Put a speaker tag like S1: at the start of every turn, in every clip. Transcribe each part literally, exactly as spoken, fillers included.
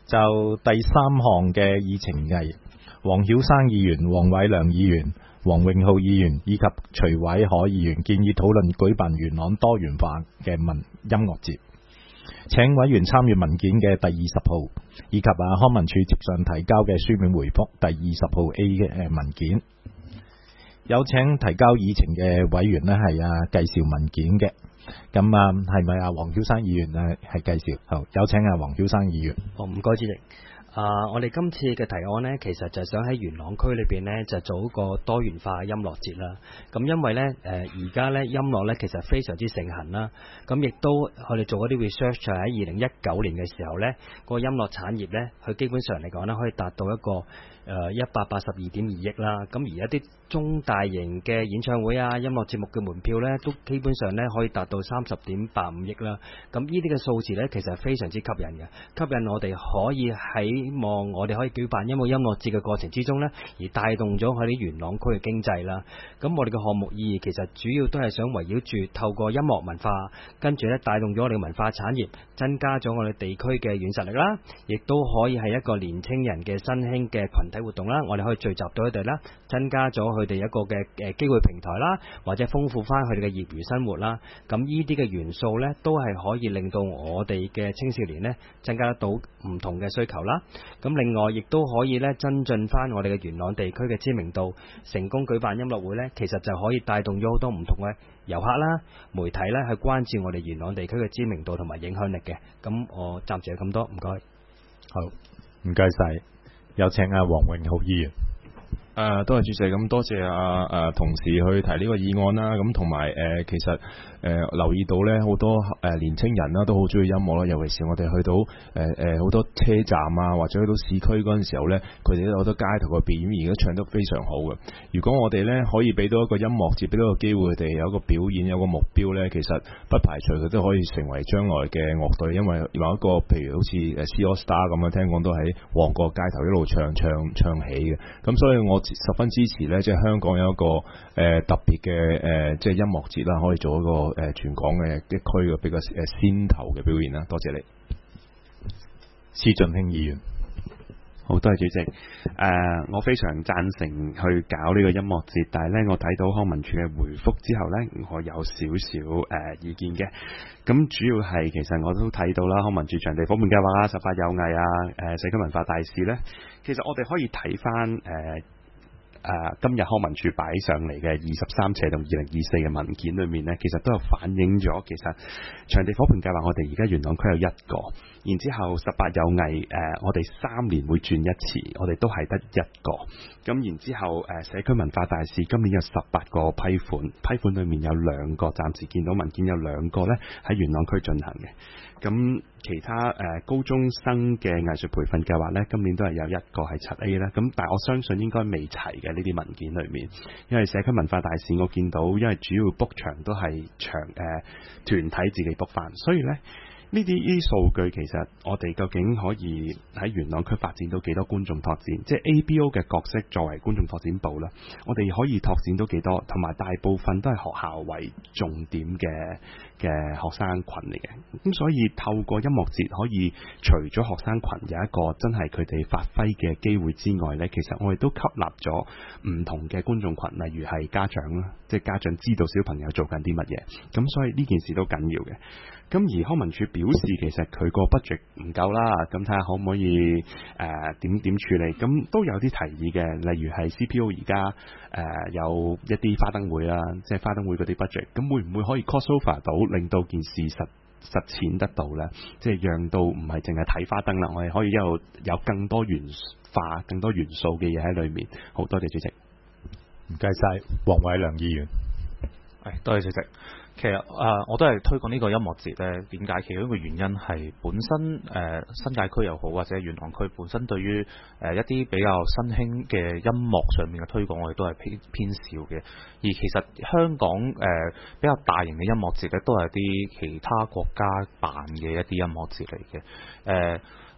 S1: 就第三項嘅議程係黃曉生議員、黃偉良議員、黃永浩議員以及徐偉海議員建議討論舉辦元朗多元化嘅文音樂節，請委員參閱文件嘅第二十號，以及啊康文署接上提交嘅書面回覆第二十號 A 嘅文件。有請提交議程嘅委員呢係啊介紹文件嘅，咁啊係咪啊黃曉生議員啊係介紹？好，有請啊黃曉生議員。
S2: 好，唔該主席。啊、呃，我哋今次嘅提案呢，其實就係想喺元朗區裏邊呢，就做一個多元化音樂節啦。咁因為呢，誒而家呢，音樂呢其實非常之盛行啦。咁亦都我哋做一啲 research 就喺二零一九年嘅時候呢，個音樂產業呢，佢基本上嚟講呢，可以達到一個誒一百八十二點二億啦。咁而一啲中大型嘅演唱會啊、音樂節目嘅門票呢，都基本上呢可以達到三十點八五億啦。咁呢啲嘅數字呢，其實係非常之吸引嘅，吸引我哋可以喺希望我哋可以舉辦音樂音樂節嘅過程之中呢，而帶動咗我哋元朗區嘅經濟啦。咁我哋嘅項目意義其實主要都係想圍繞住透過音樂文化，跟住呢帶動咗我哋文化產業，增加咗我哋地區嘅軟實力啦，亦都可以係一個年青人嘅新興嘅群體活動啦。我哋可以聚集到佢哋啦，增加咗佢哋一個嘅誒機會平台啦，或者豐富翻佢哋嘅業餘生活啦。咁呢啲嘅元素呢，都係可以令到我哋嘅青少年呢，增加得到唔同嘅需求啦。咁另外亦都可以咧增進翻我哋嘅元朗地區嘅知名度，成功舉辦音樂會呢，其實就可以帶動咗好多唔同嘅遊客啦、媒體咧去關注我哋元朗地區嘅知名度同埋影響力嘅。咁我暫時係咁多，唔該。
S1: 好，唔該晒，有請阿黃永浩議員。
S3: 誒、呃，多謝主席，咁多謝阿、啊、誒、啊、同事去提呢個議案啦，咁同埋誒其實誒、呃、留意到咧，好多誒、呃、年青人啦都好中意音樂啦，尤其是我哋去到誒誒好多車站啊，或者去到市區嗰陣時候咧，佢哋都有好多街頭嘅表演，而家唱得非常好嘅。如果我哋咧可以俾到一個音樂節，俾到一個機會佢哋有一個表演，有一個目標咧，其實不排除佢都可以成為將來嘅樂隊，因為有一個譬如好似誒 C AllStar 咁樣，聽講都喺旺角街頭一路唱唱唱起嘅，咁所以我十分支持咧，即係香港有一個誒、呃、特別嘅誒、呃，即係音樂節啦，可以做一個誒、呃、全港嘅一區嘅比較誒先頭嘅表現啦。多謝你，
S1: 施俊興議員。
S4: 好，多謝主席。誒、呃，我非常贊成去搞呢個音樂節，但係呢，我睇到康文署嘅回覆之後呢，我有少少誒、呃、意見嘅。咁主要係其實我都睇到啦，康文署場地伙伴計劃啊、十八有藝啊、誒、呃、社區文化大使呢，其實我哋可以睇翻誒。呃誒、呃、今日康文署擺上嚟嘅二十三斜同二零二四嘅文件裏面呢，其實都有反映咗，其實場地伙伴計劃我哋而家元朗區有一個，然之後十八有藝誒、呃，我哋三年會轉一次，我哋都係得一個。咁然之後誒、呃、社區文化大使今年有十八個批款，批款裏面有兩個，暫時見到文件有兩個呢喺元朗區進行嘅。咁其他誒、呃、高中生嘅藝術培訓計劃呢，今年都係有一個係七 A 啦。咁但係我相信應該未齊嘅呢啲文件裏面，因為社區文化大使我見到，因為主要 book 場都係場誒、呃、團體自己 book 翻，所以呢。呢啲呢啲數據其實我哋究竟可以喺元朗區發展到幾多觀眾拓展？即係 A B O 嘅角色作為觀眾拓展部啦，我哋可以拓展到幾多？同埋大部分都係學校為重點嘅嘅學生群嚟嘅。咁所以透過音樂節可以除咗學生群有一個真係佢哋發揮嘅機會之外呢，其實我哋都吸納咗唔同嘅觀眾群，例如係家長啦，即係家長知道小朋友做緊啲乜嘢。咁所以呢件事都緊要嘅。咁而康文署表示其實佢個 budget 唔夠啦，咁睇下可唔可以誒點點處理？咁都有啲提議嘅，例如係 C P O 而家誒有一啲花燈會啦，即係花燈會嗰啲 budget，咁會唔會可以 cross over 到，令到件事實實踐得到呢？即係讓到唔係淨係睇花燈啦，我哋可以一路有更多元化、更多元素嘅嘢喺裏面。好多謝主席，
S1: 唔該晒，黃偉良議員。
S5: 係，多謝主席。其實誒、呃，我都係推廣呢個音樂節咧。點解？其中一個原因係本身誒、呃、新界區又好，或者元朗區本身對於誒、呃、一啲比較新興嘅音樂上面嘅推廣，我哋都係偏偏少嘅。而其實香港誒、呃、比較大型嘅音樂節咧，都係啲其他國家辦嘅一啲音樂節嚟嘅。誒、呃，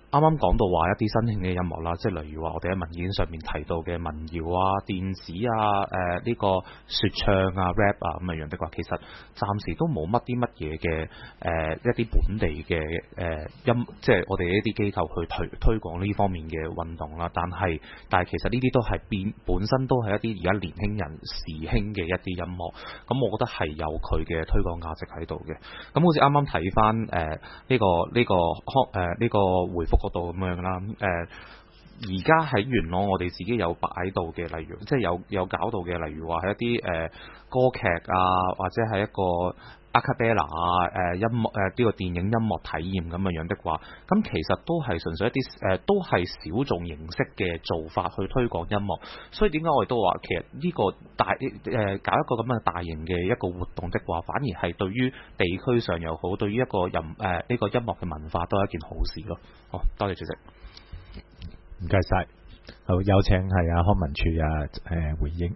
S5: 啱啱講到話一啲新興嘅音樂啦，即係例如話我哋喺文件上面提到嘅民謠啊、電子啊、誒、呃、呢、這個說唱啊、rap 啊咁樣樣的話，其實暫時都冇乜啲乜嘢嘅誒一啲本地嘅誒、呃、音，即係我哋一啲機構去推推廣呢方面嘅運動啦。但係但係其實呢啲都係變本身都係一啲而家年輕人時興嘅一啲音樂，咁我覺得係有佢嘅推廣價值喺度嘅。咁好似啱啱睇翻誒呢個呢、這個誒呢、呃這個回覆嗰度咁樣啦，誒而家喺元朗我哋自己有擺到嘅，例如即係有有搞到嘅，例如話係一啲誒、呃、歌劇啊，或者係一個阿卡貝拉啊，誒、呃、音樂誒呢、呃這個電影音樂體驗咁樣樣的話，咁其實都係純粹一啲誒、呃、都係小眾形式嘅做法去推廣音樂。所以點解我哋都話其實呢個大誒、呃、搞一個咁嘅大型嘅一個活動的話，反而係對於地區上又好，對於一個音誒呢個音樂嘅文化都係一件好事咯。好，多謝主席。
S1: 唔該晒，好，有請係阿康文署啊誒回應。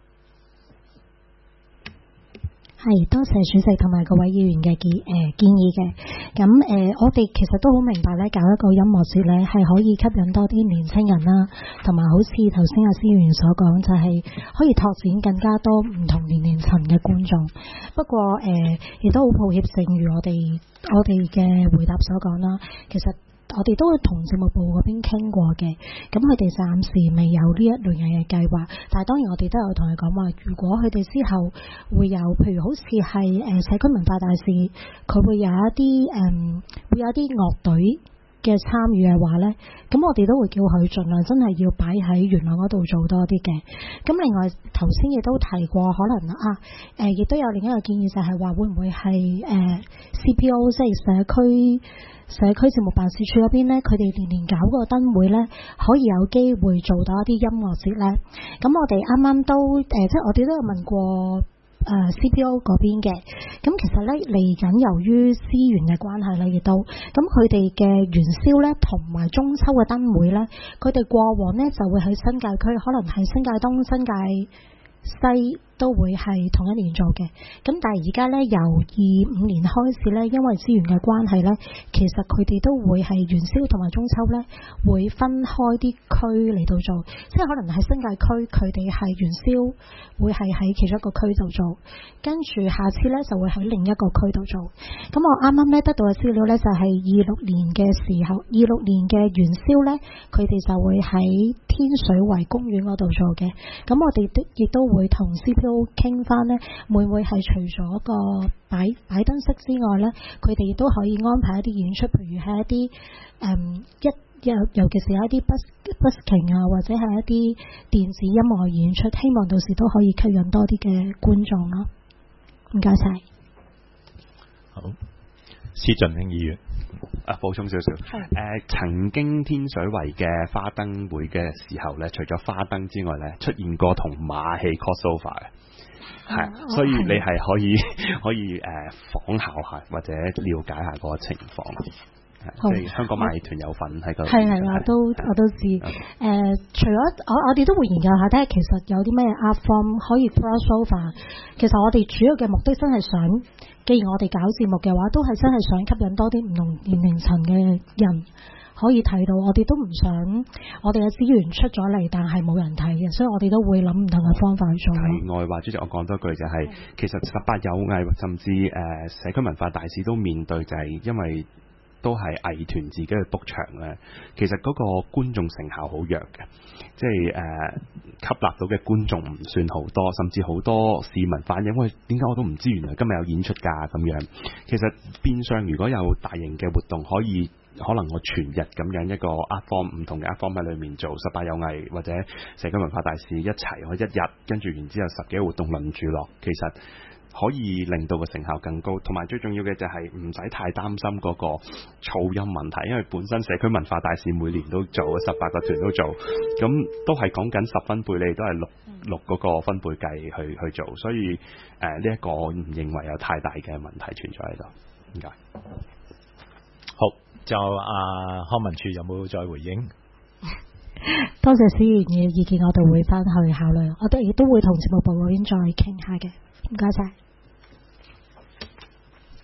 S6: 係，多謝主席同埋各位議員嘅建誒、呃、建議嘅。咁誒、呃，我哋其實都好明白咧，搞一個音樂節咧係可以吸引多啲年青人啦，同埋好似頭先阿司議員所講，就係、是、可以拓展更加多唔同年齡層嘅觀眾。不過誒，亦、呃、都好抱歉，正如我哋我哋嘅回答所講啦，其實我哋都會同節目部嗰邊傾過嘅，咁佢哋暫時未有呢一類型嘅計劃，但係當然我哋都有同佢講話，如果佢哋之後會有，譬如好似係誒社區文化大使，佢會有一啲誒、嗯、會有一啲樂隊嘅參與嘅話呢，咁我哋都會叫佢盡量真係要擺喺元朗嗰度做多啲嘅。咁另外頭先亦都提過，可能啊誒亦、呃、都有另一個建議，就係話會唔會係誒、呃、C P O 即係社區社區節目辦事處嗰邊呢，佢哋年年搞個燈會呢，可以有機會做到一啲音樂節呢。咁我哋啱啱都誒、呃，即係我哋都有問過。誒、呃、C P O 嗰邊嘅，咁其實咧嚟緊由於資源嘅關係咧，亦都咁佢哋嘅元宵咧同埋中秋嘅燈會咧，佢哋過往咧就會喺新界區，可能係新界東、新界西都會係同一年做嘅。咁但係而家咧由二五年開始咧，因為資源嘅關係咧，其實佢哋都會係元宵同埋中秋咧會分開啲區嚟到做，即係可能喺新界區佢哋係元宵會係喺其中一個區度做，跟住下次咧就會喺另一個區度做。咁我啱啱咧得到嘅資料咧就係二六年嘅時候，二六年嘅元宵咧，佢哋就會喺天水圍公園嗰度做嘅。咁我哋亦都會同 C P O 傾翻咧，會唔會係除咗個擺擺燈飾之外咧，佢哋亦都可以安排一啲演出，譬如係一啲誒、嗯、一尤尤其是係一啲 bus busking 啊，或者係一啲電子音樂演出，希望到時都可以吸引多啲嘅觀眾咯。唔該晒。
S1: 好，施俊興議員。
S4: 啊，補充少少。誒、呃，曾經天水圍嘅花燈會嘅時候咧，除咗花燈之外咧，出現過同馬戲 crossover 嘅。係、哦，所以你係可以可以誒、呃、仿效下或者了解下嗰個情況。即係香港馬戲團有份喺個。係係啊，都我都知。誒、呃，除咗我我哋都會研究下，睇下其實有啲咩 art form 可以 crossover。其實我哋主要嘅目的真係想，既然我哋搞節目嘅話，都係真係想吸引多啲唔同年齡層嘅人可以睇到。我哋都唔想我哋嘅資源出咗嚟，但係冇人睇嘅，所以我哋都會諗唔同嘅方法去做。題外話，主席，我講多句就係、是，其實十八有藝甚至誒、呃、社區文化大使都面對就係因為。都係藝團自己去 book 場咧，其實嗰個觀眾成效好弱嘅，即係誒、呃、吸納到嘅觀眾唔算好多，甚至好多市民反映，喂，點解我都唔知原來今日有演出㗎咁樣。其實變相如果有大型嘅活動，可以可能我全日咁樣一個 art form 唔同嘅 art form 喺裏面做，十八有藝或者社區文化大使一齊，我一日跟住然之後十幾個活動輪住落，其實可以令到個成效更高，同埋最重要嘅就係唔使太擔心嗰個噪音問題，因為本身社區文化大使每年都做，十八個團都做，咁都係講緊十分貝，你都係六六嗰個分貝計去去做，所以誒呢一個我唔認為有太大嘅問題存在喺度。點解？
S1: 好，就阿康文署有冇再回應？
S6: 多謝司議員嘅意見，我哋會翻去考慮，我哋亦都會同節目部嗰邊再傾下嘅。唔該晒。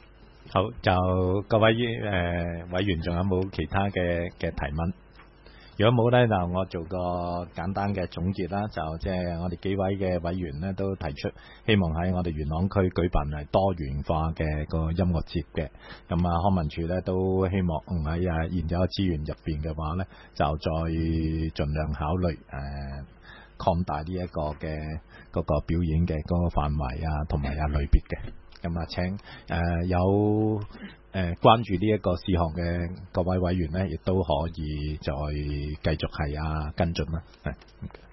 S1: 好，就各位誒、呃、委員仲有冇其他嘅嘅提問？如果冇呢，就我做個簡單嘅總結啦。就即係我哋幾位嘅委員呢，都提出希望喺我哋元朗區舉辦係多元化嘅個音樂節嘅。咁啊，康文署呢，都希望喺啊現有嘅資源入邊嘅話呢，就再盡量考慮誒、呃、擴大呢一個嘅嗰個表演嘅嗰個範圍啊，同埋啊類別嘅。咁啊，請誒、呃、有誒、呃、關注呢一個事項嘅各位委員呢，亦都可以再繼續係啊跟進啦。係。